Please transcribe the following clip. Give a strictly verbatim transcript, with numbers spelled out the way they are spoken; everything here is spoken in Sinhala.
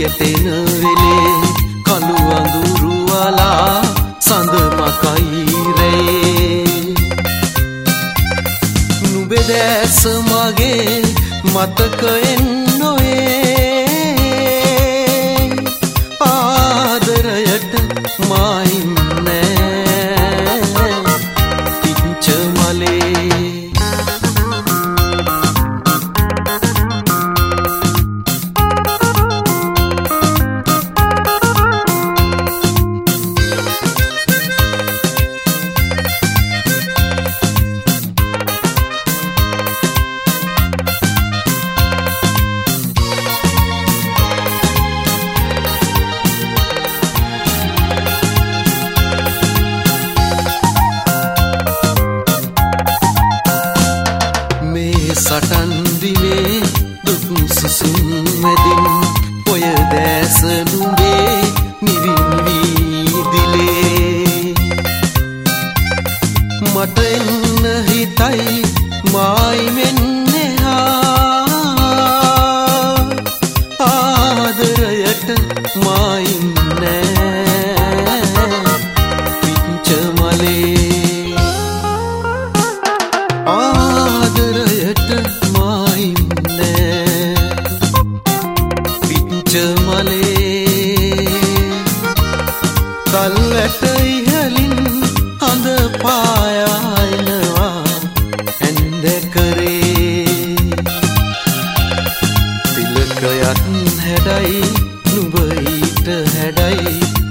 ගෙතෙන වෙලේ කළු අඳුරු වලා සඳ මකයි රේ නුඹේ දැස මගේ මතකයෙන් නොයේ ආදරයට මා ඉන්නේ පිච්ච මලේ සටන් දිනේ දුක් සුසුම් මැදින් ඔය දැස නුඹේ නිරිවි දිලේ මට එන්න හිතයි මායි මෙන්නේ ආදරයට මායි නෑ පිච්ච මලේ ආදරයට මලේ කල්වැට ඉහලින් අඳ පායනවා ඇන්ද කරේ තිලකයත් හැඩයි නුඹ ඊට හැඩයි